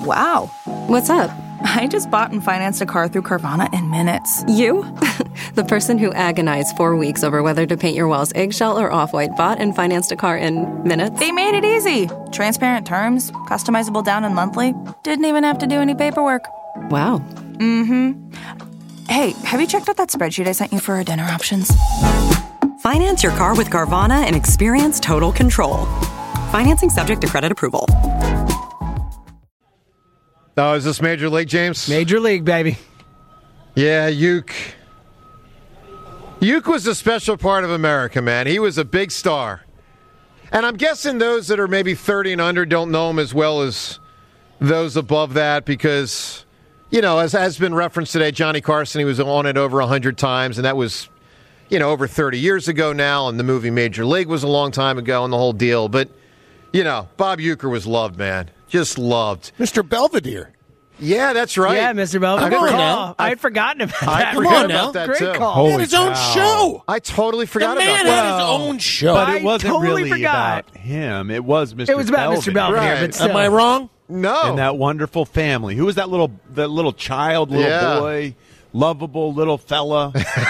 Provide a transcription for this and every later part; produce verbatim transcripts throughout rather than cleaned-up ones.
Wow. What's up? I just bought and financed a car through Carvana in minutes. You? The person who agonized four weeks over whether to paint your walls eggshell or off-white bought and financed a car in minutes? They made it easy. Transparent terms, customizable down and monthly. Didn't even have to do any paperwork. Wow. Mm-hmm. Hey, have you checked out that spreadsheet I sent you for our dinner options? Finance your car with Carvana and experience total control. Financing subject to credit approval. Oh, is this Major League, James? Major League, baby. Yeah, Uke. Uke was a special part of America, man. He was a big star. And I'm guessing those that are maybe thirty and under don't know him as well as those above that because, you know, as has been referenced today, Johnny Carson, he was on it over one hundred times, and that was, you know, over thirty years ago now, and the movie Major League was a long time ago and the whole deal. But, you know, Bob Uecker was loved, man. Just loved. Mister Belvedere. Yeah, that's right. Yeah, Mister Belvedere. Come Good on call. now. I'd forgotten about I that. Come forgot on about now. that, Great too. call. He had his own cow. show. I totally The forgot man about had that. his own show. But I it wasn't totally really forgot. about him. It was Mister It was about Mister Belvedere, Right. but still. Am I wrong? No. And that wonderful family. Who was that little that little child, little Yeah. boy, lovable little fella?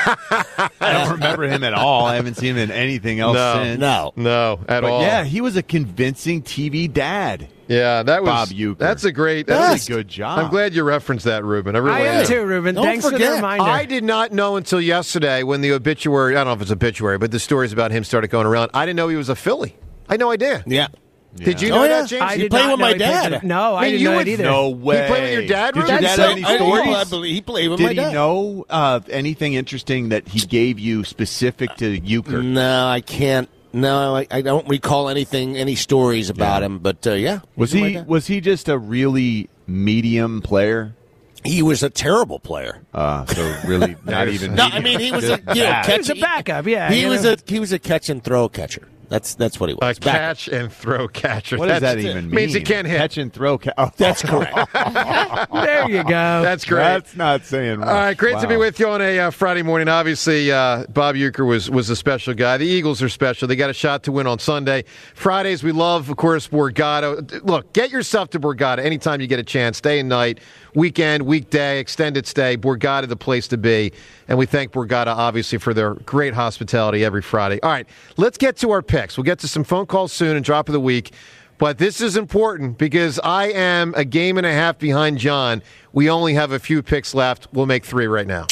I don't remember him at all. I haven't seen him in anything else No. since. No. No, at But all. yeah, he was a convincing T V dad. Yeah, that was Bob Uecker. That's a great. That That's was a good job. I'm glad you referenced that, Ruben. I really I am am. too, Ruben. Don't Thanks for the forget. reminder. I did not know until yesterday when the obituary. I don't know if it's obituary, but the stories about him started going around. I didn't know he was a Philly. I had no idea. Yeah. Did you Oh, know yeah. that, James? I He did played not with know my he played dad. for- No, I Man, didn't you know would- it either. No way. played with your dad, Did your Ruben? dad That's have so any I, stories? I believe he played with Did my he dad. know uh, anything interesting that he gave you specific to Euchre? No, I can't. No, I, I don't recall anything, any stories about Yeah. him. But uh, yeah, Was he's my he dad. was he just a really medium player? He was a terrible player. Uh, so really not even. No, medium. I mean he was a Just you know, bad. catch, He was a backup, yeah, He you was know. a he was a catch and throw catcher. That's that's what he was. A Backup. catch and throw catcher. What does that That's- even mean? Means he can't hit. Catch and throw. Ca- oh, That's correct. There you go. That's great. That's not saying much. All right, great to be Wow. with you on a uh, Friday morning. Obviously, uh, Bob Uecker was was a special guy. The Eagles are special. They got a shot to win on Sunday. Fridays, we love, of course, Borgata. Look, get yourself to Borgata anytime you get a chance, day and night, weekend, weekday, extended stay. Borgata, the place to be. And we thank Borgata, obviously, for their great hospitality every Friday. All right, let's get to our picks. We'll get to some phone calls soon and drop of the week. But this is important because I am a game and a half behind John. We only have a few picks left. We'll make three right now.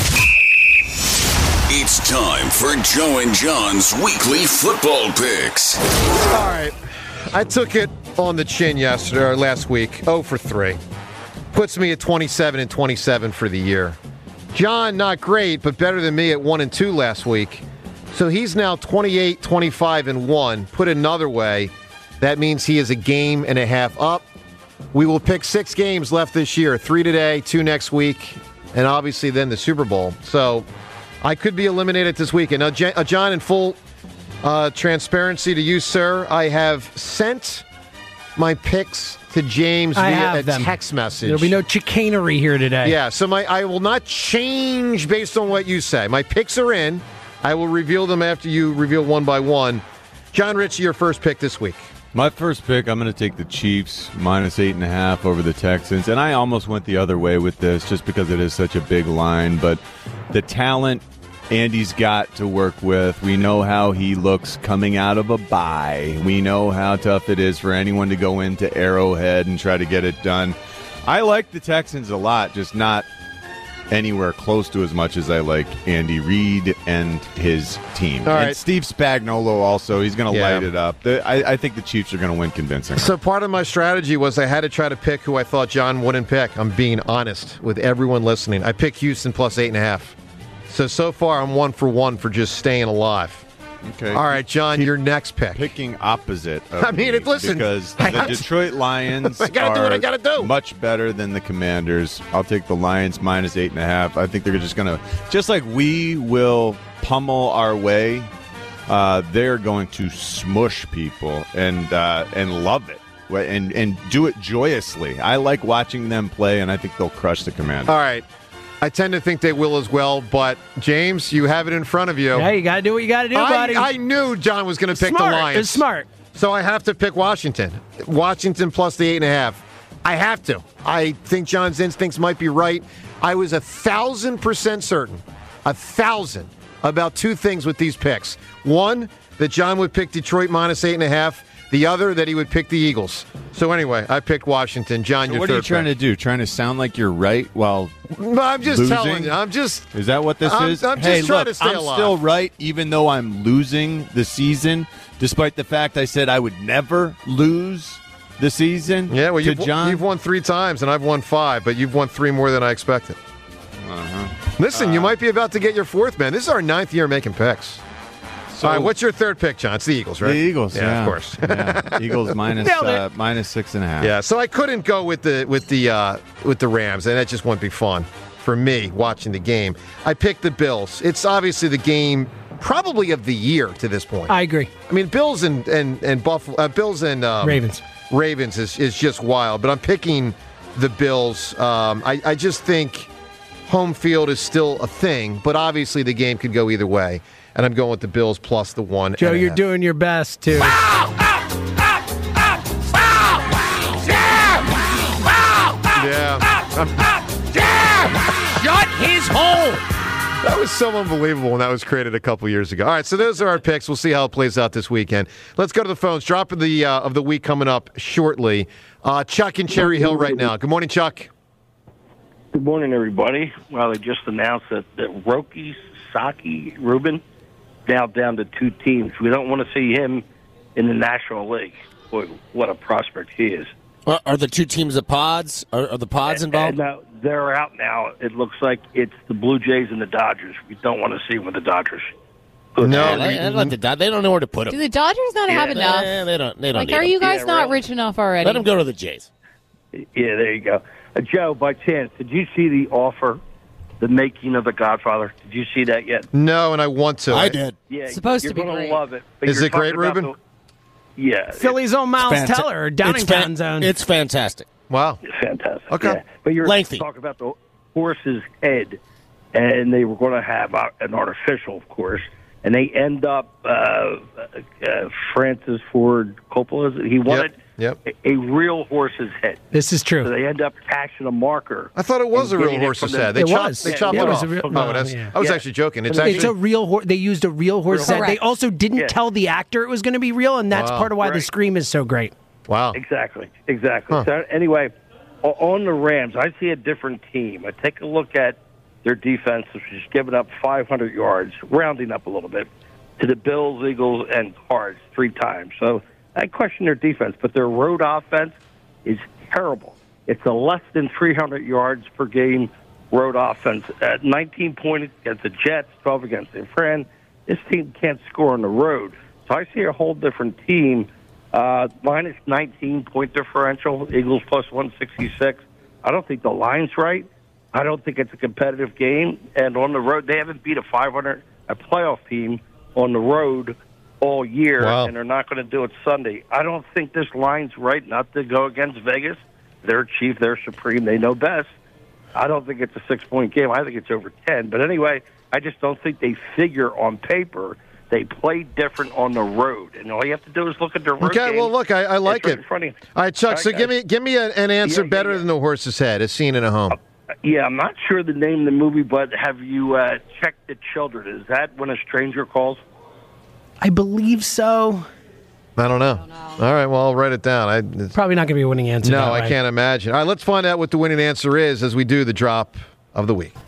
It's time for Joe and John's weekly football picks. All right. I took it on the chin yesterday or last week. oh for three. Puts me at twenty-seven and twenty-seven for the year. John, not great, but better than me at one and two last week. So he's now twenty-eight, twenty-five and one. Put another way, that means he is a game and a half up. We will pick six games left this year. Three today, two next week, and obviously then the Super Bowl. So I could be eliminated this weekend. Now, J- uh, John, in full uh, transparency to you, sir, I have sent my picks to James I via have a them. text message. There'll be no chicanery here today. Yeah, so my I will not change based on what you say. My picks are in. I will reveal them after you reveal one by one. John Ritchie, your first pick this week. My first pick, I'm going to take the Chiefs minus eight and a half over the Texans, and I almost went the other way with this just because it is such a big line. But the talent Andy's got to work with, we know how he looks coming out of a bye. We know how tough it is for anyone to go into Arrowhead and try to get it done. I like the Texans a lot, just not anywhere close to as much as I like Andy Reid and his team. All right. And Steve Spagnuolo also, he's going to Yeah. light it up. The, I, I think the Chiefs are going to win convincing. So part of my strategy was I had to try to pick who I thought John wouldn't pick. I'm being honest with everyone listening. I picked Houston plus eight and a half. So, so far I'm one for one for just staying alive. Okay. All right, John, your next pick. Picking opposite of I mean, me it- listen, because I the have to- Detroit Lions I gotta do are what I gotta do. much better than the Commanders. I'll take the Lions minus eight and a half. I think they're just going to, just like we will pummel our way, uh, they're going to smush people and uh, and love it and and do it joyously. I like watching them play, and I think they'll crush the Commanders. All right. I tend to think they will as well, but James, you have it in front of you. Yeah, you got to do what you got to do, buddy. I, I knew John was going to pick smart. the Lions. It's smart. So I have to pick Washington. Washington plus the eight and a half. I have to. I think John's instincts might be right. I was a thousand percent certain, a thousand, about two things with these picks. One, that John would pick Detroit minus eight and a half. The other, that he would pick the Eagles. So anyway, I picked Washington. John, So your what third are you trying pick. to do? Trying to sound like you're right while I'm just losing? telling you. I'm just. Is that what this I'm- is? I'm just hey, trying look, to stay I'm alive. still right, even though I'm losing the season, despite the fact I said I would never lose the season. Yeah, well, to you've, John. you've won three times, and I've won five, but you've won three more than I expected. Uh-huh. Listen, you might be about to get your fourth, man. This is our ninth year making picks. So, All right, what's your third pick, John? It's the Eagles, right? The Eagles, yeah, of course. yeah. Eagles minus Nailed it. uh, minus six and a half. Yeah, so I couldn't go with the with the uh, with the Rams, and that just wouldn't be fun for me watching the game. I picked the Bills. It's obviously the game probably of the year to this point. I agree. I mean, Bills and and and Buffalo, uh, Bills and um, Ravens. Ravens is, is just wild. But I'm picking the Bills. Um, I, I just think home field is still a thing, but obviously the game could go either way. And I'm going with the Bills plus the one. Joe, and a you're half. doing your best, too. Yeah. Shut his hole! That was so unbelievable when that was created a couple years ago. All right, so those are our picks. We'll see how it plays out this weekend. Let's go to the phones. Drop of the uh, of the week coming up shortly. Uh, Chuck in Cherry Hill right now. Good morning, Chuck. Good morning, everybody. Well, they just announced that, that Roki Saki Rubin now down to two teams. We don't want to see him in the National League. Boy, what a prospect he is. Are, are the two teams the pods? Are, are the pods involved? And now they're out now. It looks like it's the Blue Jays and the Dodgers. We don't want to see him with the Dodgers. No, Yeah, they, they let the Dod- they don't know where to put Do him. the Dodgers not have enough? Eh, they don't. They don't. Like, need are him. you guys Yeah, not really. rich enough already? Let him go to the Jays. Yeah, there you go. Uh, Joe, by chance, did you see the offer, the making of The Godfather? Did you see that yet? No, and I want to. I did. Yeah, Supposed you're to be gonna great. love it. But Is you're it great, talking about Ruben? the- yeah, Philly's own Miles Fanta- Teller, or it's Downingtown fan- zone. It's fantastic. Wow. It's fantastic. Okay. Yeah. But you're Lengthy. talking about the horse's head, and they were going to have uh, an artificial, of course, and they end up uh, uh, Francis Ford Coppola. He wanted Yep. a, a real horse's head, This is so true. they end up cashing a marker. I thought it was a and real getting it horse's from the- head. They It chopped, was. They Yeah, chopped yeah, it it was off. a real- oh, no, it is. yeah. I was Yeah. actually joking. It's But actually It's a real horse. They used a real horse head. They Correct. also didn't Yeah. tell the actor it was going to be real, and that's Wow. part of why the Right. scream is so great. wow. Exactly, exactly. Huh. So anyway, o- on the Rams, I see a different team. I take a look at their defense, which is giving up five hundred yards, rounding up a little bit, to the Bills, Eagles, and Cards three times. So I question their defense, but their road offense is terrible. It's a less than three hundred yards per game road offense. At nineteen points against the Jets, twelve against the Fran. This team can't score on the road. So I see a whole different team. Uh, minus nineteen point differential, Eagles plus one sixty-six. I don't think the line's right. I don't think it's a competitive game. And on the road, they haven't beat a five hundred, a playoff team on the road all year, Wow. and they're not going to do it Sunday. I don't think this line's right not to go against Vegas. They're chief, they're supreme, they know best. I don't think it's a six-point game. I think it's over ten. But anyway, I just don't think they figure on paper. They play different on the road, and all you have to do is look at their road Okay, games. well, look, I, I like It's right it. in front of you. All right, Chuck, All right, so guys. give me give me a, an answer Yeah, yeah, better yeah. than the horse's head, as seen in a home. Yeah, I'm not sure the name of the movie, but have you uh, checked the children? Is that When a Stranger Calls? I believe so. I don't know. All right, well, I'll write it down. I, it's- Probably not going to be a winning answer. no, that I way. can't imagine. All right, let's find out what the winning answer is as we do the drop of the week.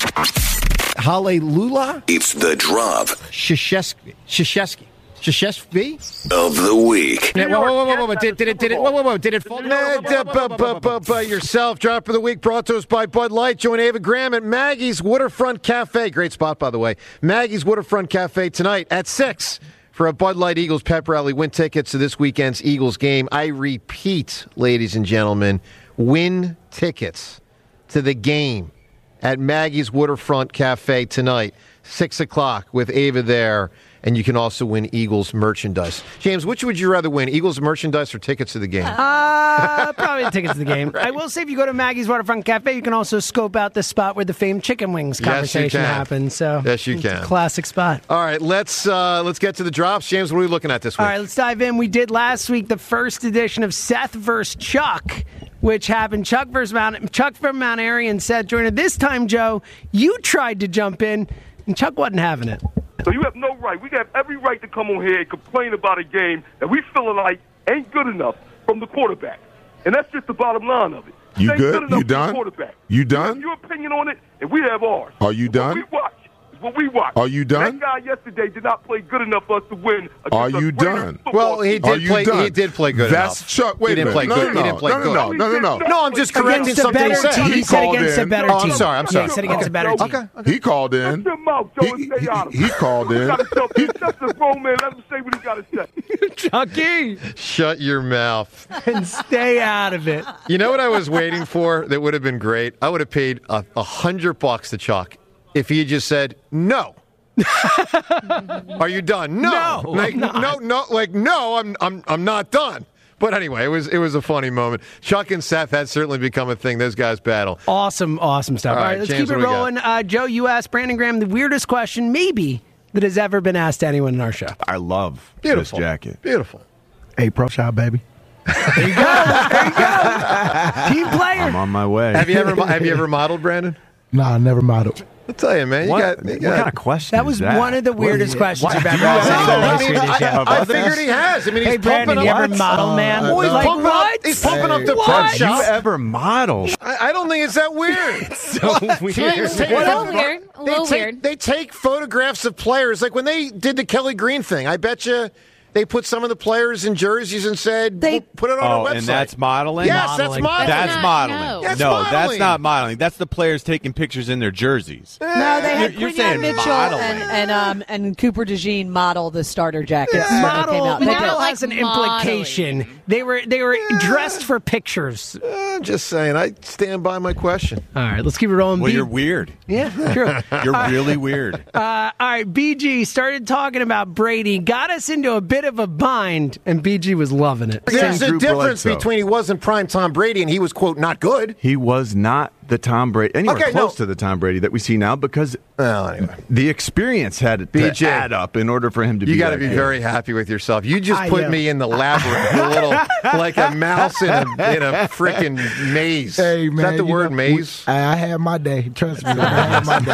Hallelujah? It's the drop Shashesky. Shashesky. Shashesky? of the week. Whoa, whoa, whoa, whoa, whoa. Did, did it, did it, whoa, whoa, whoa. Did it fall? By yourself. Drop of the week brought to us by Bud Light. Join Ava Graham at Maggie's Waterfront Cafe. Great spot, by the way. Maggie's Waterfront Cafe tonight at six for a Bud Light Eagles pep rally. Win tickets to this weekend's Eagles game. I repeat, ladies and gentlemen, win tickets to the game at Maggie's Waterfront Cafe tonight, six o'clock with Ava there. And you can also win Eagles merchandise. James, which would you rather win, Eagles merchandise or tickets to the game? Uh, probably the tickets to the game. I will say if you go to Maggie's Waterfront Cafe, you can also scope out the spot where the famed chicken wings Yes, you conversation can. happens. So Yes, you it's can. a classic spot. All right, let's uh, let's get to the drops. James, what are we looking at this week? All right, let's dive in. We did last week the first edition of Seth versus Chuck. which happened. Chuck versus Mount, Chuck from Mount Airy and Seth Joyner. This time, Joe, you tried to jump in, and Chuck wasn't having it. So you have no right. We have every right to come on here and complain about a game that we feeling like ain't good enough from the quarterback. And that's just the bottom line of it. You ain't good? good You done? Quarterback. You done? You have your opinion on it, and we have ours. Are you done? What we watch is what we watch. Are you done? That guy yesterday did not play good enough for us to win. Are against a you greater done? football Well, he team. did Are you play. done? He did play good That's enough. Chuck. Wait he didn't a play minute. good. No, He no, didn't play no, good. no, no, no, no, no. No, I'm just correcting Against a something he better said. team. He He said called against a in. better Oh, I'm team. sorry, I'm sorry. Yeah, he said against a better Okay. team. Okay. He called in. Shut your mouth, Joe, He, and stay he, out of it. he called You in. gotta tell me. That's a grown man. Let him say what he got to say. Chucky, Shut your mouth. and stay out of it. You know what I was waiting for that would have been great? I would have paid a, a hundred bucks to Chuck if he had just said, no. Are you done? No. No, like, I'm not. no, no, like, no, I'm, I'm, I'm not done. But anyway, it was, it was a funny moment. Chuck and Seth has certainly become a thing. Those guys battle. Awesome, awesome stuff. All All right, right, let's James, keep it what do we got? rolling. Uh, Joe, you asked Brandon Graham the weirdest question, maybe, that has ever been asked to anyone in our show. I love Beautiful. this jacket. Beautiful. Hey, pro shop, baby. There you go. There you go. Team player. I'm on my way. Have you ever, have you ever modeled, Brandon? Nah, I never modeled. I'll tell you, man. You What, got, you what got, kind of question That is was that? one of the weirdest What is it? questions What? you've ever Do you asked. have in the I, history mean, of the show. I, I figured he has. I mean, he's Hey, Brandon, pumping you up. ever model, Uh, man? Oh, he's Like, pumping what? up. He's pumping up the Hey. prep What? Have you shop. ever modeled? I, I don't think it's that weird. So weird. Teams take A little photo- weird. A they little take, weird. They take photographs of players. Like when they did the Kelly Green thing, I bet you they put some of the players in jerseys and said, They- "We'll put it on Oh, our website." and that's modeling? Yes, that's Modeling. modeling. That's not- modeling. no. That's no, modeling. that's not modeling. That's the players taking pictures in their jerseys. No, they had You're- you're Quinyon saying Mitchell modeling. and and, um, and Cooper DeJean model the starter jackets when they came Model, out. They model did. has an Like modeling. implication. They were they were dressed for pictures. I'm just saying. I stand by my question. All right, let's keep it rolling. Well, B- you're weird. yeah, true. You're really weird. Uh, all right, B G started talking about Brady, got us into a bit of a bind, and B G was loving it. There's a Drew difference Bledsoe. between he wasn't prime Tom Brady and he was quote not good. He was not the Tom Brady, anywhere Okay, close no. to the Tom Brady that we see now because Well, anyway, the experience had to B J, add up in order for him to be you got to that be good. very happy with yourself. You just I put know. me in the labyrinth, a little like a mouse in a in a freaking maze. Hey, man. Is that the you word know, maze? we- I, I had my day. Trust me. I had my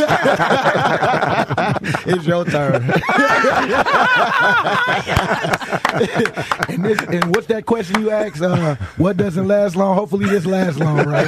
day. It's your turn. and, this, and what's that question you asked? Uh, what doesn't last long? Hopefully this lasts long, right?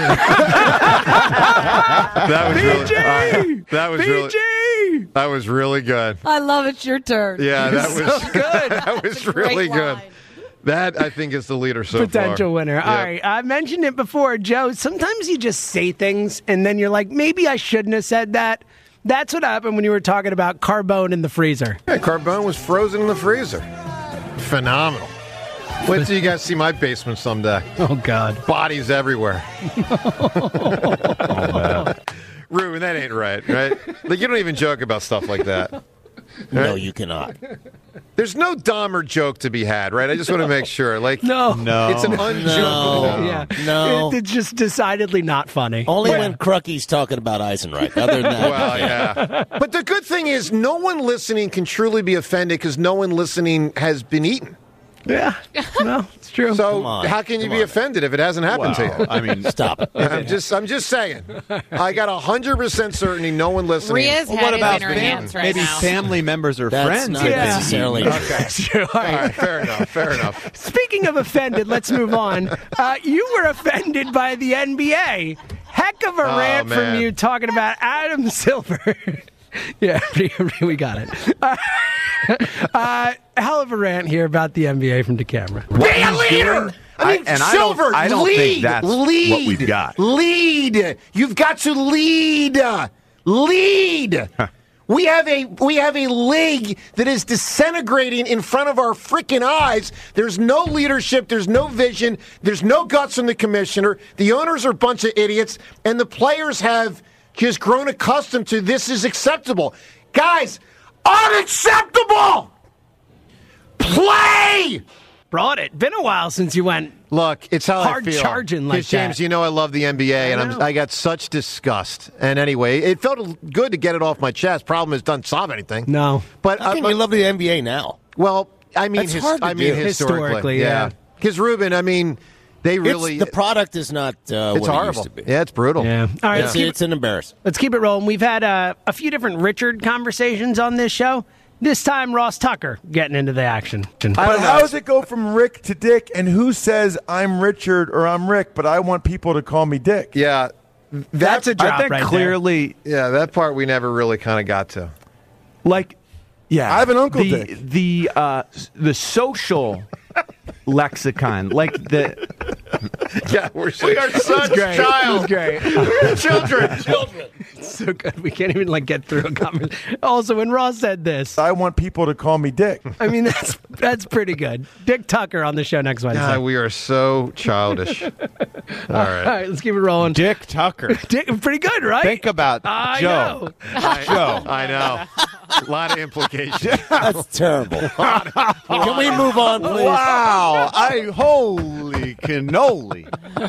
That was really. B G! all right. That was B really. G! That was really good. I love it's your turn. Yeah, that So was good. That was really good. That I think is the leader so Potential far. winner. All Yep. right, I mentioned it before, Joe. Sometimes you just say things, and then you're like, maybe I shouldn't have said that. That's what happened when you were talking about Carbone in the freezer. Yeah, Carbone was frozen in the freezer. Phenomenal. Wait till you guys see my basement someday. Oh, God. Bodies everywhere. Oh, Ruben, that ain't right, right? Like you don't even joke about stuff like that. No, Right? you cannot. There's no Dahmer joke to be had, right? I just want to make sure. Like, No. No. it's an unjokeable. No. Yeah. No. It- it's just decidedly not funny. Only Yeah. when Crucky's talking about Eisenreich. Other than that, Well, yeah. But the good thing is, no one listening can truly be offended because no one listening has been eaten. Yeah. No, it's true. So Come on. how can you Come be on. offended if it hasn't happened to Wow. you? I mean, stop it. I'm just, I'm just saying. I got a hundred percent certainty no one listening. Ria's well, head what is about in her fam- hands right maybe now. family members or That's friends? not that Yeah. can necessarily. Okay. True. All All right. right, fair enough. Fair enough. Speaking of offended, let's move on. Uh, you were offended by the N B A. Heck of a Oh, rant from man. you talking about Adam Silver. Yeah, we got it. Uh, uh, hell of a rant here about the N B A from DeCamera. Be a leader. I mean, I- and I Silver, don't- I don't lead, think that's lead, what we've got. Lead. You've got to lead. Lead. We have a we have a league that is disintegrating in front of our freaking eyes. There's no leadership. There's no vision. There's no guts from the commissioner. The owners are a bunch of idiots, and the players have just grown accustomed to this is acceptable. Guys, unacceptable. Play. Brought it. Been a while since you went. Look, it's how Hard I feel. charging like 'Cause, James, that. you know I love the N B A, and I I'm, know. I got such disgust. And anyway, it felt good to get it off my chest. Problem is, doesn't solve anything. No. But How uh, can you love the N B A now? well, I mean, That's his, hard to I mean do. historically, Historically, yeah. Because Ruben, I mean, They really It's, the product is not uh, it's what horrible. it used to be. Yeah, it's brutal. Yeah. All right, It's, let's keep, it's an embarrassment. let's keep it rolling. We've had uh, a few different Richard conversations on this show. This time, Ross Tucker getting into the action. But how does it go from Rick to Dick? And who says I'm Richard or I'm Rick, but I want people to call me Dick? Yeah. That's a drop I think right clearly, Yeah, that part we never really kind of got to. like, yeah, I have an Uncle the, Dick. The uh, the social lexicon, like the Yeah, we're We are such great. child. Great. We're children. Children. It's so good. We can't even like get through a conversation. Also, when Ross said this, I want people to call me Dick. I mean that's that's pretty good. Dick Tucker on the show next Wednesday. God, we are so childish. All All right. right, let's keep it rolling. Dick Tucker. Dick, pretty good, right? Think about I Joe. know. I, Joe. I know. A lot of implications. That's terrible. Can we move on, please? Wow! I holy cannoli!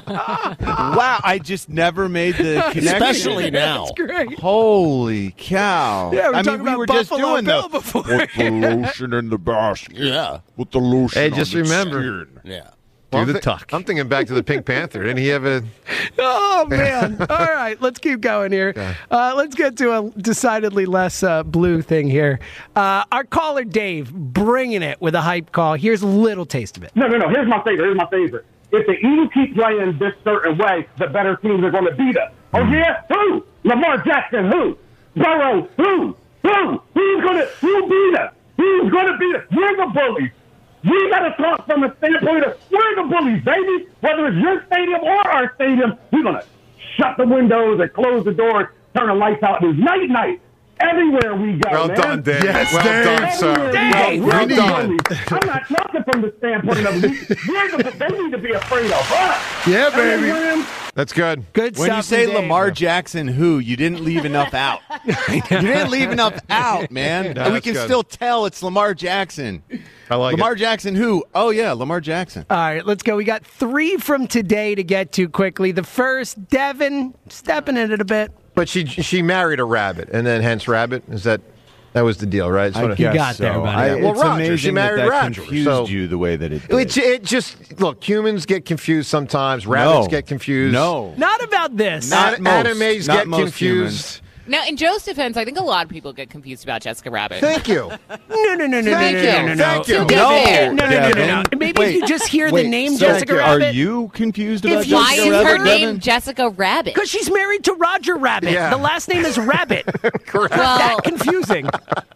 Wow! I just never made the connection. Especially now. That's great. Holy cow! Yeah, we I talking mean, we about were just Buffalo doing Bill the before. Put the lotion in the basket. Yeah. With the lotion. Hey, on just the remember. skin. Yeah. Well, I'm the thi- tuck. I'm thinking back to the Pink Panther. Didn't he have a? Oh man! All right, let's keep going here. Uh, let's get to a decidedly less uh, blue thing here. Uh, our caller Dave bringing it with a hype call. Here's a little taste of it. No, no, no. Here's my favorite. Here's my favorite. If the Eagles keep playing this certain way, the better teams are going to beat us. Oh yeah, who? Lamar Jackson, who? Burrow, who? Who? Who's going to? Who beat us? Who's going to beat us? We're the bullies. We got to talk from the standpoint of we're the bullies, baby. Whether it's your stadium or our stadium, we're going to shut the windows and close the doors, turn the lights out. It's night night. Everywhere we go, Well man. done, Dave. Yes, well Dave. done, sir. Dave, well, well We're done. the bullies. I'm not talking from the standpoint of we, we're the, they need to be afraid of us. Yeah, And then baby. we're- That's good. Good When stuff. you say from Dave. Lamar Jackson, who you didn't leave enough out. You didn't leave enough out, man. No, and we that's can good. still tell it's Lamar Jackson. I like Lamar it. Jackson, who? Oh yeah, Lamar Jackson. All right, let's go. We got three from today to get to quickly. The first, Devin, stepping in it a bit. But she she married a rabbit, and then hence rabbit. Is that that was the deal, right? That's I what guess got so. there, buddy. I, Well, it's Roger, amazing she married that, that Roger, confused so- you the way that it did. It, it just look. Humans get confused sometimes. Rabbits No. get confused. No. Not about this. Not An- most. animes Not get most confused. Now, in Joe's defense, I think a lot of people get confused about Jessica Rabbit. Thank you. No, no, no, no, Thank no, you. no, no, no, Thank you. no. No. No, no, no, no, no, no. Devin. Maybe Wait, if you just hear wait, the name so Jessica Are Rabbit. you confused about If you- Why Jessica is her Rabbit, name Devin? Jessica Rabbit? Because she's married to Roger Rabbit. Yeah. The last name is Rabbit. Correct. Well, That confusing.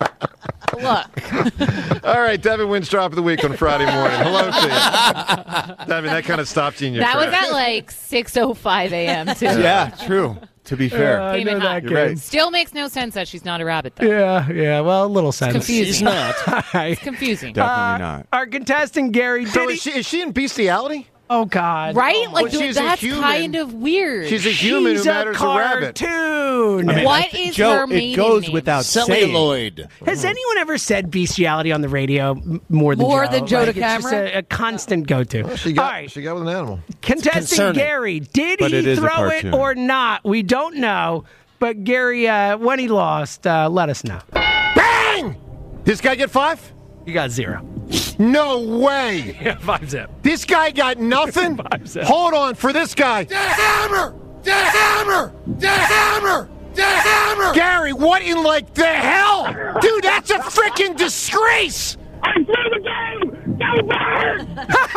look. All right, Devin wins drop of the week on Friday morning. Hello to you. Devin, that kind of stopped you in your That was tracks. at like six oh five a.m. too. Yeah, true. To be fair. Uh, I Came know in that hot. You're right. Still makes no sense that she's not a rabbit, though. Yeah, yeah. Well, a little sense. confusing. She's not. All right. It's confusing. Definitely Uh, not. Our contestant Gary. So Did is he- she, is she in bestiality? Oh God. Right? Like, Well, dude, she's a that's human. kind of weird. She's a human She's who matters a, rabbit. cartoon. I mean, What I thi- is Joe, her it maiden goes name? without saying. Celluloid. Has anyone ever said bestiality on the radio m- more than More Joe? than Joe Like, to it's just camera? a, a constant go-to. She got, All right, she got with an animal. contestant concerning. Gary, did But he it is a throw it cartoon. or not? We don't know. But Gary, uh, when he lost, uh, let us know. Bang! This guy get five? You got zero. No way. Yeah, five zip. This guy got nothing? Five zip. Hold on for this guy. The hammer! The hammer! The hammer! The hammer! Gary, what in like the hell? Dude, that's a freaking disgrace. I play the game! Go Birds!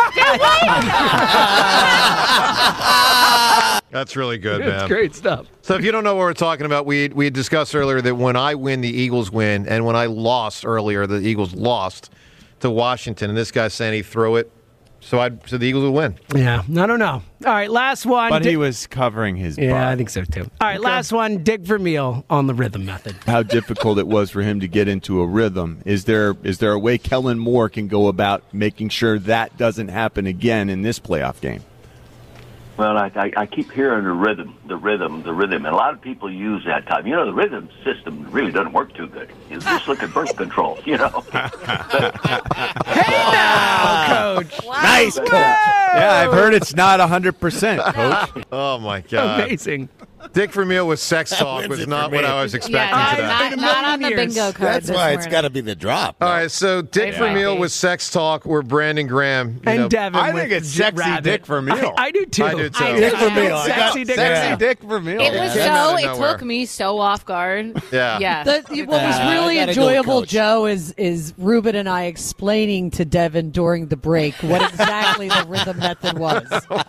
That's really good, It's man. great stuff. So if you don't know what we're talking about, we we had discussed earlier that when I win, the Eagles win, and when I lost earlier, the Eagles lost to Washington, and this guy's saying he threw it, so I so the Eagles would win. Yeah, I don't know. All right, last one. But Dick- he was covering his butt. Yeah, I think so too. All right, last one. Dick Vermeil on the rhythm method. How difficult it was for him to get into a rhythm. Is there is there a way Kellen Moore can go about making sure that doesn't happen again in this playoff game? Well, I, I, I keep hearing the rhythm, the rhythm, the rhythm, and a lot of people use that time. You know, the rhythm system really doesn't work too good. It's just look at birth control, you know. Hey now, Coach. Nice, Coach. Yeah, I've heard it's not one hundred percent, Coach. Oh, my God. Amazing. Dick Vermeil with sex talk was not what I was expecting Yeah, today. not, not on the bingo card. That's this why it's morning. got to be the drop. All right, so Dick Yeah. Vermeil with sex talk. We're Brandon Graham. You And know, Devin I with think it's J- sexy Rabbit. Dick Vermeil. I, I do too. I do too. I Dick know. Vermeil. I got- Sexy Dick Sexy Vermeil. Dick Vermeil. It was Came so. out of It nowhere. took me so off guard. Yeah. Yeah. The, what was Uh, really I gotta go, enjoyable, Coach. Joe, is is Ruben and I explaining to Devin during the break what exactly the rhythm method was.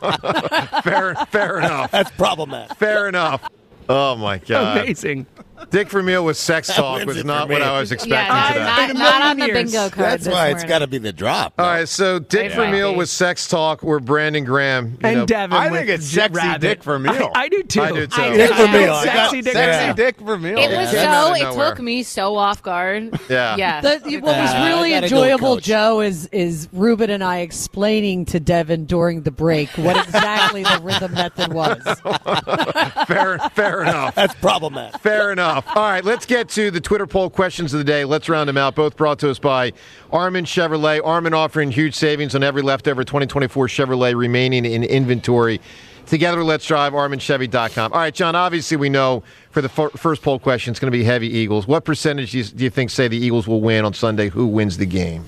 fair, fair enough. That's problematic. Fair enough. Oh, my God. Amazing. Dick Vermeil with sex talk wins was it not for what me. I was Yeah, expecting not, today. not, In a not on the million years. bingo card. That's this why it's morning. got to be the drop. All right, so Dick Yeah. Vermeil with sex talk. We're Brandon Graham. You And know, Devin I with think it's J- sexy Rabbit. Dick Vermeil. I, I do too. I do too. I- Dick I- Vermeil. I got- Sexy Dick Sexy Vermeil. Dick Vermeil. It was Came out so. of It nowhere. took me so off guard. Yeah. Yeah. The, what was Uh, really I gotta go, enjoyable, Coach. Joe, is is Ruben and I explaining to Devin during the break what exactly the rhythm method was. fair, fair enough. That's problematic. Fair enough. All right, let's get to the Twitter poll questions of the day. Let's round them out. Both brought to us by Armin Chevrolet. Armin offering huge savings on every leftover twenty twenty-four Chevrolet remaining in inventory. Together, let's drive, armin chevy dot com. All right, John, obviously we know for the f- first poll question it's going to be heavy Eagles. What percentage do you, do you think say the Eagles will win on Sunday? Who wins the game?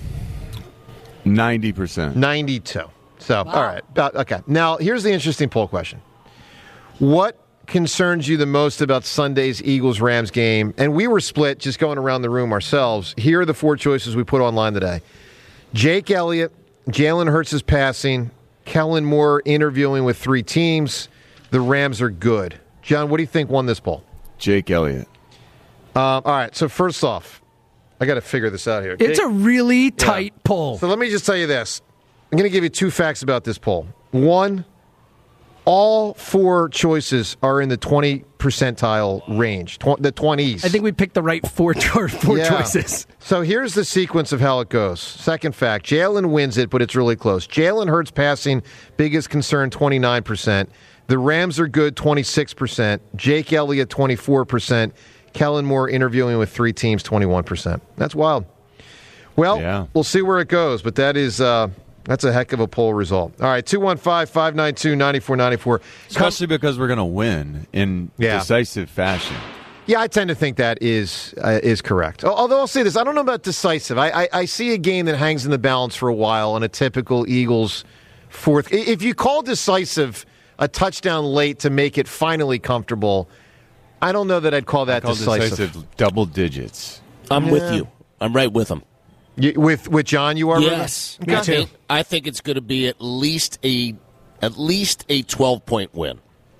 ninety percent. ninety-two. So, all right. About, okay. Now, here's the interesting poll question. What concerns you the most about Sunday's Eagles-Rams game? And we were split just going around the room ourselves. Here are the four choices we put online today. Jake Elliott, Jalen Hurts is passing, Kellen Moore interviewing with three teams. The Rams are good. John, what do you think won this poll? Jake Elliott. Um, all right. So, first off, I got to figure this out here. It's Jake- a really tight poll. So let me just tell you this. I'm going to give you two facts about this poll. One, all four choices are in the twenty percentile range, tw- the twenties. I think we picked the right four, cho- four Yeah. choices. So here's the sequence of how it goes. Second fact, Jalen wins it, but it's really close. Jalen Hurts passing, biggest concern, twenty-nine percent. The Rams are good, twenty-six percent. Jake Elliott, twenty-four percent. Kellen Moore interviewing with three teams, twenty-one percent. That's wild. Well, Yeah. we'll see where it goes, but that is uh, that's a heck of a poll result. All right, two one five, five nine two, nine four nine four. Especially because we're going to win in Yeah. decisive fashion. Yeah, I tend to think that is uh, is correct. Al- Although I'll say this, I don't know about decisive. I, I, I see a game that hangs in the balance for a while on a typical Eagles fourth. I- If you call decisive a touchdown late to make it finally comfortable, I don't know that I'd call that I call decisive. decisive double digits. I'm Yeah. with you. I'm right with him. You, with with John, you are Yes, Ruben? I think, I think it's going to be at least a at least a twelve point win.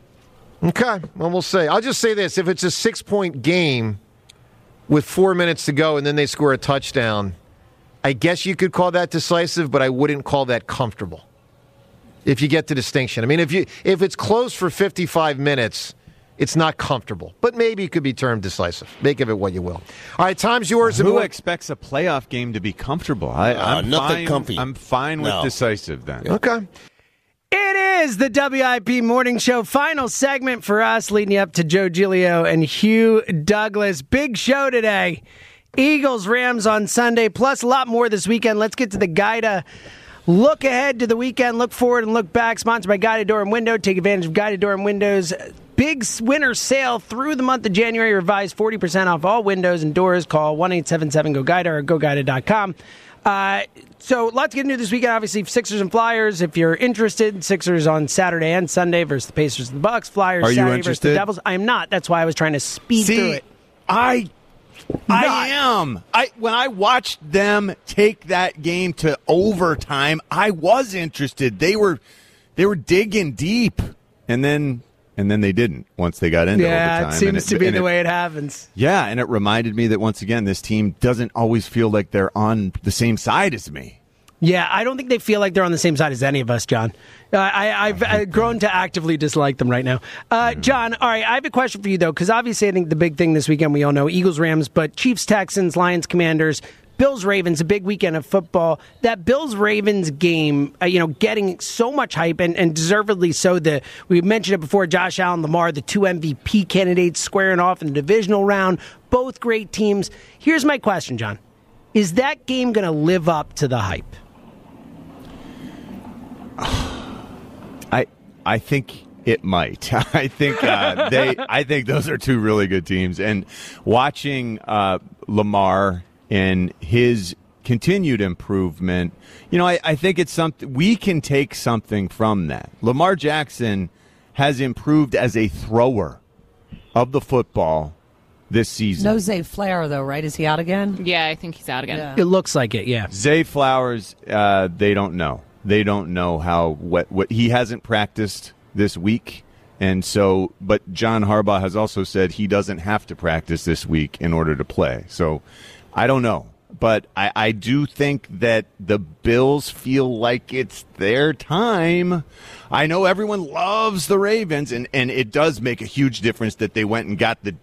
Okay, well, we'll see. I'll just say this. If it's a six-point game with four minutes to go and then they score a touchdown, I guess you could call that decisive, but I wouldn't call that comfortable. If you get the distinction. I mean, if you if it's close for fifty-five minutes, it's not comfortable. But maybe it could be termed decisive. Make of it what you will. All right, time's yours. and Who more- expects a playoff game to be comfortable? I, Uh, I'm nothing fine, comfy. I'm fine with No. decisive then. Okay. It is the W I P Morning Show final segment for us, leading you up to Joe Giglio and Hugh Douglas. Big show today. Eagles, Rams on Sunday, plus a lot more this weekend. Let's get to the Guida. Look ahead to the weekend, look forward and look back. Sponsored by Guided Door and Window. Take advantage of Guided Door and Windows. Big winter sale through the month of January. Revised forty percent off all windows and doors. Call one eight seven seven G O Guida or go guida dot com. Uh, so lots to get into this weekend. Obviously, Sixers and Flyers. If you're interested, Sixers on Saturday and Sunday versus the Pacers and the Bucks. Flyers Are you Saturday versus the interested? Devils. I am not. That's why I was trying to speed See, through it. I I am. I when I watched them take that game to overtime, I was interested. They were they were digging deep, and then and then they didn't once they got into Yeah, overtime. it seems and to be and the way it happens. Yeah, and it reminded me that once again, this team doesn't always feel like they're on the same side as me. Yeah, I don't think they feel like they're on the same side as any of us, John. Uh, I, I've uh, grown to actively dislike them right now. Uh, John, all right, I have a question for you, though, because obviously I think the big thing this weekend, we all know, Eagles, Rams, but Chiefs, Texans, Lions, Commanders, Bills, Ravens, a big weekend of football. That Bills-Ravens game, uh, you know, getting so much hype, and, and deservedly so. The we mentioned it before, Josh Allen, Lamar, the two M V P candidates squaring off in the divisional round. Both great teams. Here's my question, John. Is that game going to live up to the hype? I I think it might. I think uh, they. I think those are two really good teams. And watching uh, Lamar and his continued improvement, you know, I, I think it's something we can take something from that. Lamar Jackson has improved as a thrower of the football this season. No Zay Flower, though, right? Is he out again? Yeah, I think he's out again. Yeah. It looks like it, yeah. Zay Flowers, uh, they don't know. They don't know how what, what he hasn't practiced this week. And so, but John Harbaugh has also said he doesn't have to practice this week in order to play. So I don't know. But I, I do think that the Bills feel like it's their time. I know everyone loves the Ravens, and, and it does make a huge difference that they went and got the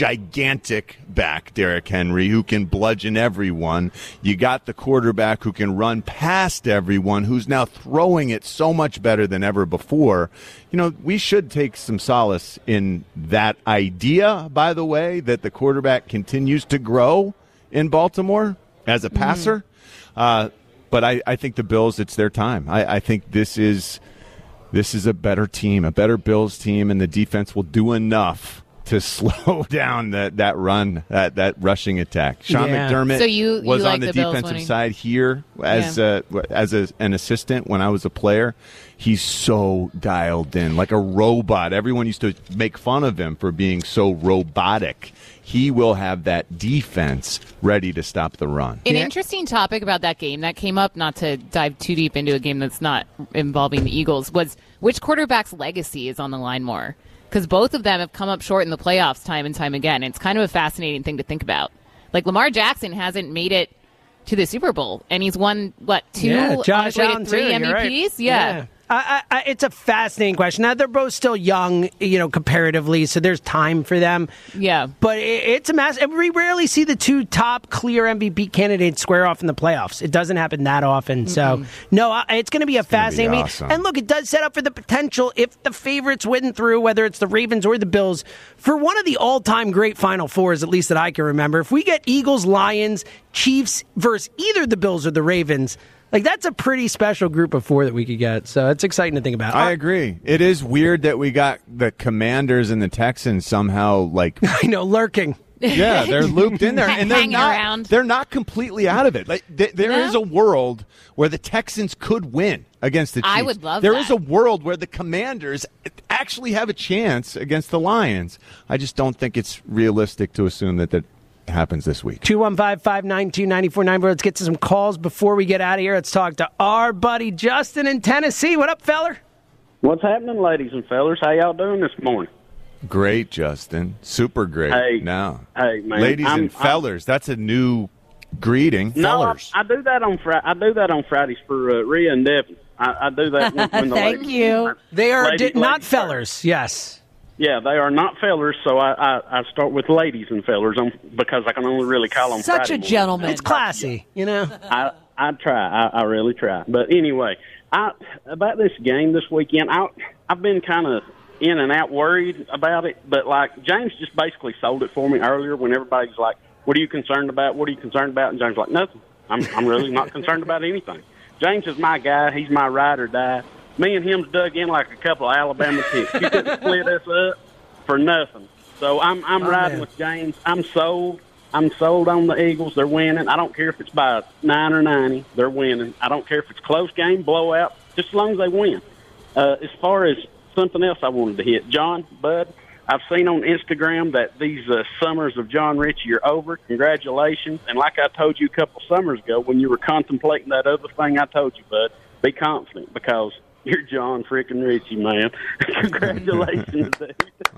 gigantic back, Derrick Henry, who can bludgeon everyone. You got the quarterback who can run past everyone, who's now throwing it so much better than ever before. You know, we should take some solace in that idea, by the way, that the quarterback continues to grow in Baltimore as a passer. Mm-hmm. Uh, but I, I think the Bills, it's their time. I, I think this is this is a better team, a better Bills team, and the defense will do enough to slow down that, that run, that, that rushing attack. Sean yeah. McDermott so you, was you like on the, the defensive side here as yeah. uh, as a, an assistant when I was a player. He's so dialed in, like a robot. Everyone used to make fun of him for being so robotic. He will have that defense ready to stop the run. An yeah. interesting topic about that game that came up, not to dive too deep into a game that's not involving the Eagles, was which quarterback's legacy is on the line more? Because both of them have come up short in the playoffs time and time again. It's kind of a fascinating thing to think about. Like, Lamar Jackson hasn't made it to the Super Bowl, and he's won, what, two? Yeah, Josh on Allen, his way to three too, M V Ps? right. yeah. yeah. I, I, it's a fascinating question. Now, they're both still young, you know, comparatively, so there's time for them. Yeah. But it, it's a mass. We rarely see the two top clear M V P candidates square off in the playoffs. It doesn't happen that often. Mm-hmm. So, no, I, it's going to be a fascinating be meet. Awesome. And look, it does set up for the potential, if the favorites win through, whether it's the Ravens or the Bills, for one of the all-time great Final Fours, at least that I can remember. If we get Eagles, Lions, Chiefs versus either the Bills or the Ravens, like, that's a pretty special group of four that we could get. So it's exciting to think about. I agree. It is weird that we got the Commanders and the Texans somehow, like, I know, lurking. Yeah, they're looped in there, and they're Hanging not. around. They're not completely out of it. Like th- there No? is a world where the Texans could win against the Chiefs. I would love There that. is a world where the Commanders actually have a chance against the Lions. I just don't think it's realistic to assume that that happens this week. two one five, five nine two, nine four nine four. Let's get to some calls before we get out of here. Let's talk to our buddy Justin in Tennessee. What up, feller? What's happening, ladies and fellers? How y'all doing this morning? Great, Justin. Super great. Hey, now, hey, man. ladies I'm- and fellers. That's a new greeting. No, I, Fellers. I do that on Fri- I do that on Fridays for uh, Rhea and Devin. I, I do that when, when the Thank ladies, you. They are Ladies, di- not ladies fellers, yes. Yeah, they are not fellers, so I, I, I start with ladies and fellers on, because I can only really call them Such Friday a morning. gentleman. It's classy, you know? I I try. I, I really try. But anyway, I about this game this weekend, I I've been kind of in and out worried about it. But like James just basically sold it for me earlier when everybody's like, "What are you concerned about? What are you concerned about?" And James was like, "Nothing. I'm I'm really not concerned about anything." James is my guy. He's my ride or die. Me and him's dug in like a couple of Alabama ticks. You couldn't split us up for nothing. So I'm I'm Oh, riding man. with James. I'm sold. I'm sold on the Eagles. They're winning. I don't care if it's by nine or ninety. They're winning. I don't care if it's close game, blowout, just as long as they win. Uh, as far as something else I wanted to hit, John, Bud, I've seen on Instagram that these uh, summers of John Ritchie are over. Congratulations. And like I told you a couple summers ago when you were contemplating that other thing I told you, Bud, be confident because you're John freaking Ritchie, man. Congratulations, dude.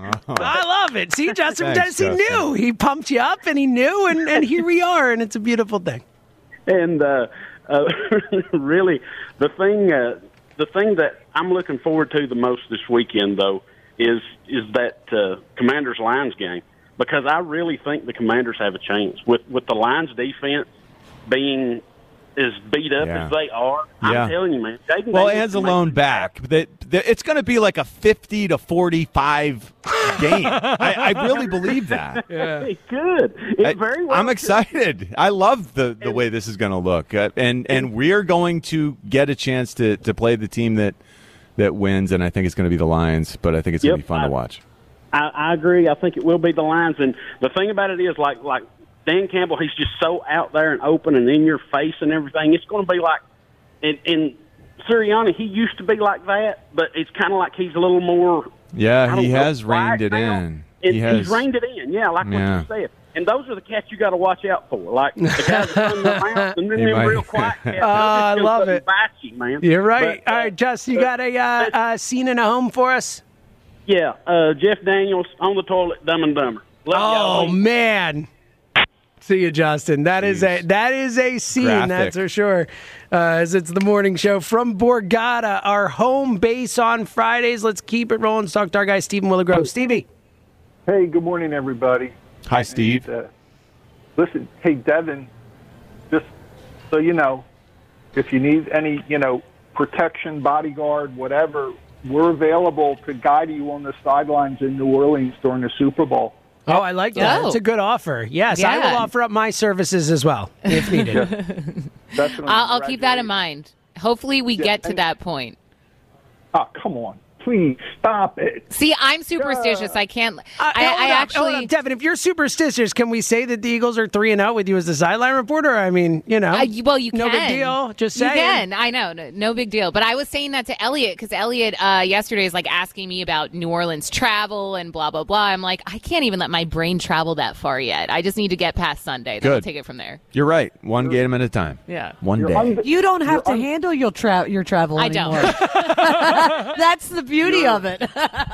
I love it. See, Justin from Thanks, Tennessee Justin. knew. He pumped you up, and he knew, and, and here we are, and it's a beautiful thing. And uh, uh, really, the thing, uh, the thing that I'm looking forward to the most this weekend, though, is is that uh, Commanders Lions game because I really think the Commanders have a chance with with the Lions defense being as beat up Yeah. as they are. Yeah. I'm telling you, man. Jaden Well, Davis Anzalone back. That, that it's going to be like a fifty to forty-five game. I, I really believe that. It could. It I, very well I'm could. excited. I love the, the way this is going to look, uh, and and we're going to get a chance to, to play the team that that wins, and I think it's going to be the Lions, but I think it's going to Yep, be fun I- to watch. I, I agree. I think it will be the Lions. And the thing about it is, like like Dan Campbell, he's just so out there and open and in your face and everything. It's going to be like, and, and Sirianni, he used to be like that, but it's kind of like he's a little more. Yeah, I don't he know, has reined quiet it now. in. It, He has. He's reined it in, yeah, like Yeah. what you said. And those are the cats you got to watch out for, like the guys that run their mouth and then He them might- real quiet cats. Oh, I They'll just love go it. Bite you, man. You're right. But, uh, All right, Justin, you got a uh, uh, scene in a home for us? Yeah, uh, Jeff Daniels on the toilet, Dumb and Dumber. Love Oh y'all. man. See you, Justin. That is a that is a scene, Graphic. that's for sure. Uh, as it's the morning show from Borgata, our home base on Fridays. Let's keep it rolling. Let's talk to our guy Stephen Willigrove. Stevie. Hey, good morning, everybody. Hi, Steve. Uh, listen, hey, Devin, just so you know, if you need any, you know, protection, bodyguard, whatever, we're available to guide you on the sidelines in New Orleans during the Super Bowl. Oh, I like that. Oh. It's a good offer. Yes, I Yeah. will offer up my services as well if needed. That's what I'm I'll, I'll keep that in mind. Hopefully, we Yeah, get to and- that point. Oh, come on. Please stop it. See, I'm superstitious. I can't. Uh, I, hold I up, actually. hold up, Devin, if you're superstitious, can we say that the Eagles are three and zero with you as the sideline reporter? I mean, you know, Uh, well, you no can. big deal. Just You saying. can. I know. No, no big deal. But I was saying that to Elliot because Elliot uh, yesterday is like asking me about New Orleans travel and blah, blah, blah. I'm like, I can't even let my brain travel that far yet. I just need to get past Sunday. Then I'll Good. take it from there. You're right. One game at a time. Yeah. One You're day. un- You don't have to un- handle your, tra- your travel I don't. anymore. That's the beauty of it.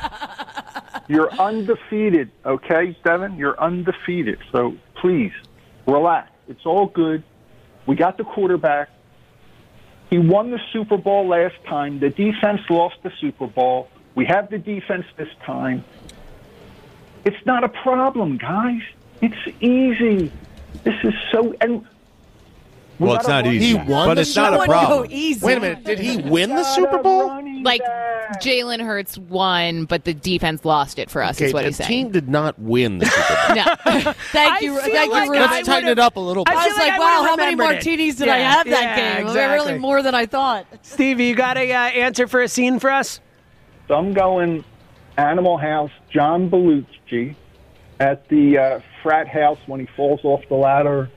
You're undefeated, okay, Devin? You're undefeated. So please, relax. It's all good. We got the quarterback. He won the Super Bowl last time. The defense lost the Super Bowl. We have the defense this time. It's not a problem, guys. It's easy. This is so... And we Well, it's gotta not run easy, back. but it's not a Wouldn't problem. go easy. Wait a minute. Did he win the Super Bowl? Like, Jalen Hurts won, but the defense lost it for us, Okay, is what the he's saying. team did not win the Super Bowl. No. Thank I you. feel Thank like you, I Ruben. Let's tighten it up a little I bit. I feel was like like, I wow, would've how many remembered it. martinis did Yeah, I have that yeah, game? exactly. Really more than I thought. Stevie, you got a uh, answer for a scene for us? So I'm going Animal House, John Belushi at the uh, frat house when he falls off the ladder,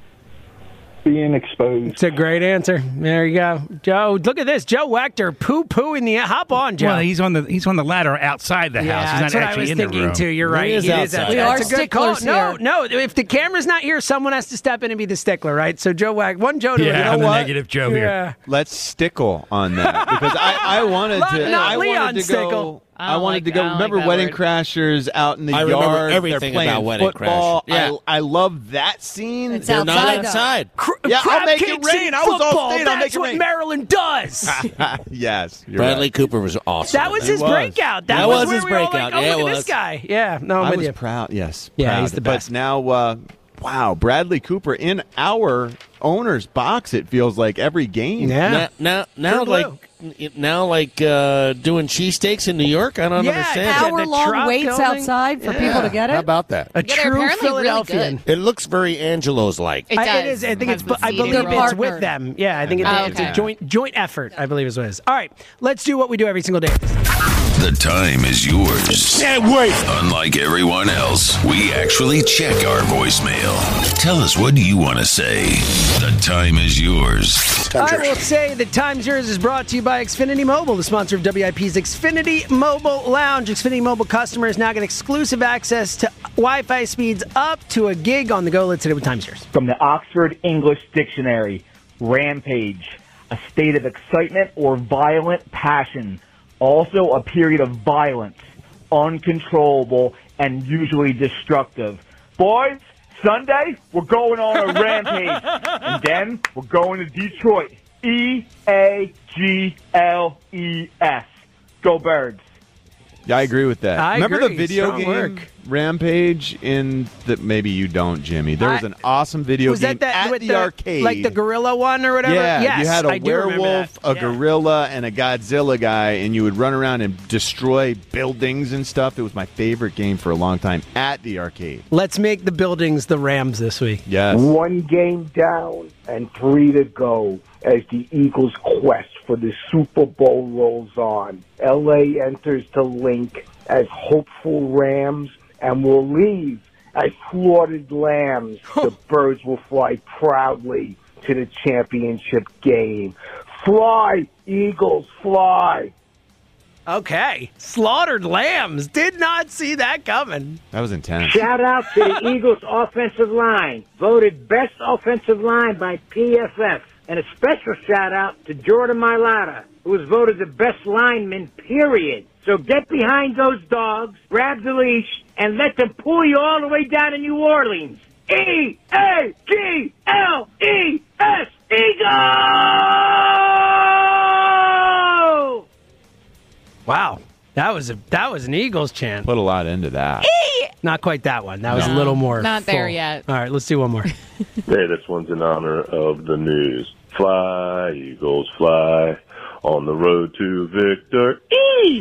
being exposed. It's a great answer. There you go, Joe. Look at this, Joe Wachter, poo poo in the hop on, Joe. Well, he's on the he's on the ladder outside the yeah, house. He's that's not what I actually was in thinking the room. too. You're right. He is It outside. a- We that's are a good call. sticklers No, here. no. If the camera's not here, someone has to step in and be the stickler, right? So Joe Wag, one Joe to Yeah, you know I'm the what? negative Joe here. Yeah. Let's stickle on that because I, I wanted Not- to. not I Leon wanted to Stickle. go. I I, don't wanted like- to go. I don't like Remember that Wedding word. Crashers out in the I yard? remember everything They're playing about Wedding football. Crashers. Yeah. I, I love that scene. It's They're not outside, though. outside. Yeah, I'll Crab make it cakes rain. and I was all football. staying. I'll That's make it what rain. Maryland does. Yes, you're Bradley right. Cooper was awesome. That was He his was. breakout. That, That was, was where his we were all breakout. Like, oh, Yeah, look it at was. this guy. Yeah, no, I'm I with was you. proud. Yes, Yeah, proud. he's the best. But now, uh, wow, Bradley Cooper in our owner's box. It feels like every game. Yeah. Now, now, now True like now, like uh, doing cheesesteaks in New York. I don't Yeah, understand. hour- Hour the long truck waits going? outside for people to get it. How about that? A Yeah, they're true apparently really Philadelphian. good. It looks very Angelo's like. It I- does. it is. I think Has it's. the I seating believe They're it's roll. with partnered. them. Yeah, I think it's, Oh, it's a okay. joint joint effort. I believe is what it is. All right, let's do what we do every single day. The time is yours. Can't wait. Unlike everyone else, we actually check our voicemail. Tell us, what do you want to say? The time is yours. I will say the Time's Yours is brought to you by Xfinity Mobile, the sponsor of W I P's Xfinity Mobile Lounge. Xfinity Mobile customers now get exclusive access to Wi-Fi speeds up to a gig on the go. Let's hit it with Time's Yours. From the Oxford English Dictionary, rampage, a state of excitement or violent passion, also a period of violence, uncontrollable, and usually destructive. Boys, Sunday, we're going on a rampage, and then we're going to Detroit. E A G L E S. Go Birds. Yeah, I agree with that. I Remember agree. the video Strong game work. Rampage in the maybe you don't, Jimmy. There was I- an awesome video Was game that that at with the, the arcade. like the gorilla one or whatever? Yeah, yes, you had a I do remember werewolf, that. a Yeah. gorilla, and a Godzilla guy, and you would run around and destroy buildings and stuff. It was my favorite game for a long time at the arcade. Let's make the buildings the Rams this week. Yes. One game down and three to go as the Eagles quest for the Super Bowl rolls on. L A enters the link as hopeful Rams and will leave as slaughtered lambs. The birds will fly proudly to the championship game. Fly, Eagles, fly. Okay. Slaughtered lambs. Did not see that coming. That was intense. Shout out to the Eagles offensive line, voted best offensive line by P F F. And a special shout out to Jordan Mailata, who was voted the best lineman, period. So get behind those dogs, grab the leash, and let them pull you all the way down to New Orleans. E A G L E S, Eagles! Wow. That was a that was an Eagles chant. Put a lot into that. Not quite that one. That was No, a little more. not there full. yet. All right, let's do one more. Hey, this one's in honor of the news. Fly, Eagles, fly on the road to victory.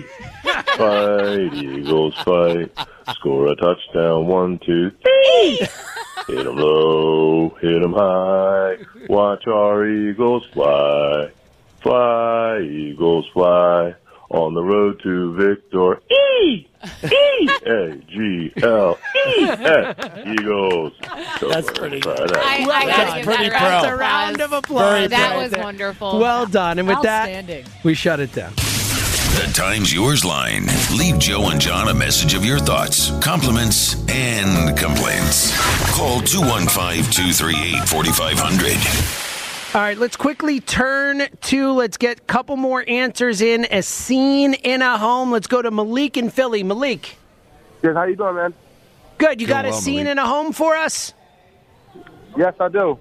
Fight, Eagles, fight. Score a touchdown, one, two, three. Hit 'em low, hit 'em high. Watch our Eagles fly. Fly, Eagles, fly on the road to victory. E E A G L E S, Eagles. That's pretty good. I, I gotta That's give pretty that pro. a That's a round of applause. That right was there. wonderful. Well done. And with that, Outstanding. we shut it down. The Time's Yours line. Leave Joe and John a message of your thoughts, compliments, and complaints. Call two one five, two three eight, four five zero zero. All right, let's quickly turn to, let's get a couple more answers in. A scene in a home. Let's go to Malik in Philly. Malik. Yes, how you doing, man? Good. You Doing got a well, scene Malik. in a home for us? Yes, I do.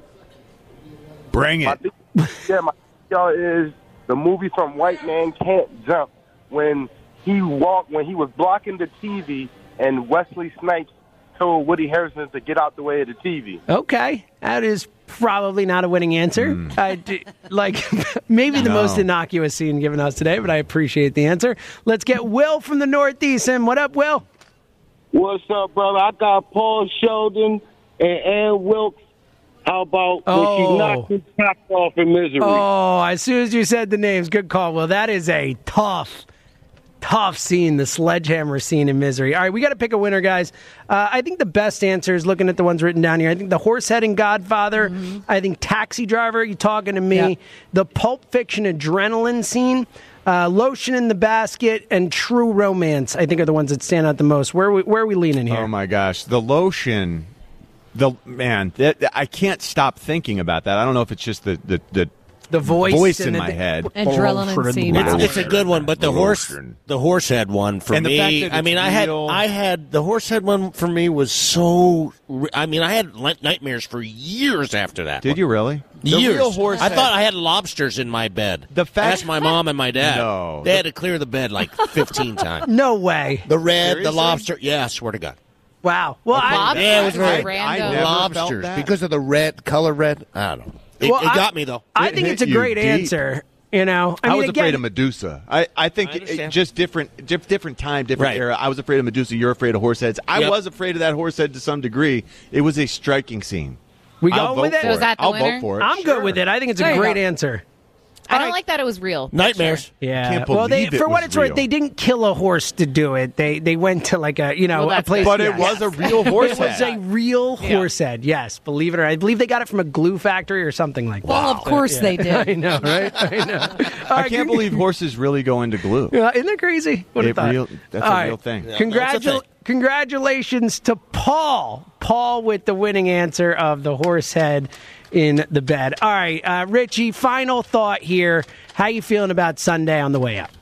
Bring My it. th- yeah, my y'all is the movie from White Man Can't Jump when he walked when he was blocking the T V and Wesley Snipes told Woody Harrelson to get out the way of the T V. Okay. That is probably not a winning answer. Mm. I do, like maybe the No. most innocuous scene given us today, but I appreciate the answer. Let's get Will from the Northeast. And what up, Will? What's up, brother? I got Paul Sheldon and Ann Wilkes. How about when Oh. she knocked his top off in Misery? Oh, as soon as you said the names, good call, Will. That is a tough, tough scene, the sledgehammer scene in Misery. All right, we got to pick a winner, guys. Uh, I think the best answer is looking at the ones written down here. I think the Horsehead and Godfather. Mm-hmm. I think Taxi Driver, you talking to me. Yeah. The Pulp Fiction adrenaline scene. Uh, Lotion in the Basket and True Romance, I think, are the ones that stand out the most. Where are we, where are we leaning here? Oh my gosh, the lotion, the man, that, I can't stop thinking about that. I don't know if it's just the the the, the voice, in and my the, head. Adrenaline scene. It's, it's a good one, but the horse, the horse head one for And the fact me. that I mean, it's I had, real- I had the horse head one for me was so. re- I mean, I had li- nightmares for years after that. Did you really? The Years. real horse I head- thought I had lobsters in my bed. The fact- I asked my mom and my dad. No. They had to clear the bed like fifteen times. No way. The red, Seriously? the lobster. Yeah, I swear to God. Wow. Well, I, Yeah, it was very I never felt lobsters that. because of the red color. Red. I don't know. It, Well, it I- got me though. I It think hit it's a you great deep. answer. You know, I, I, mean, was again, afraid of Medusa. I, I think I it, understand. just different, diff, different time, different Right. era. I was afraid of Medusa. You're afraid of horse heads. I Yep. was afraid of that horse head to some degree. It was a striking scene. We I'll going vote with it? for So is that the I'll winner? vote for it. I'm Sure. good with it. I think it's There a you great go. answer. I don't like that it was real. Nightmares. Yeah. can't well, they, believe it for what was it's worth, real. they didn't kill a horse to do it. They they went to like a you know Well, a that's place. But it yeah. was a real horse It was head. a real Yeah. horse head. Yes, believe it or not. I believe they got it from a glue factory or something like that. Well, of course they did. I know, right? I know. All I right, can't con- believe horses really go into glue. Yeah, isn't that crazy? What a It thought. real- that's All a right. real thing. Yeah, Congratu- that's a thing. Congratulations to Paul. Paul with the winning answer of the horse head in the bed. All right, uh, Richie, final thought here. How you feeling about Sunday on the way up?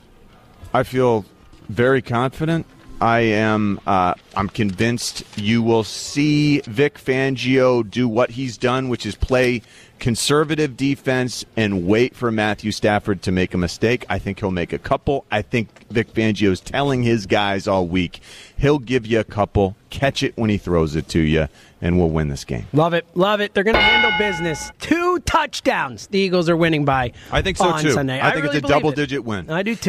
I feel very confident. I am. Uh, I'm convinced you will see Vic Fangio do what he's done, which is play conservative defense and wait for Matthew Stafford to make a mistake. I think he'll make a couple. I think Vic Fangio's telling his guys all week he'll give you a couple, catch it when he throws it to you, and we'll win this game. Love it, love it. They're going to handle business. Two touchdowns. The Eagles are winning by. I think so on too. Sunday. I think really it's a believe it. double-digit win. I do too.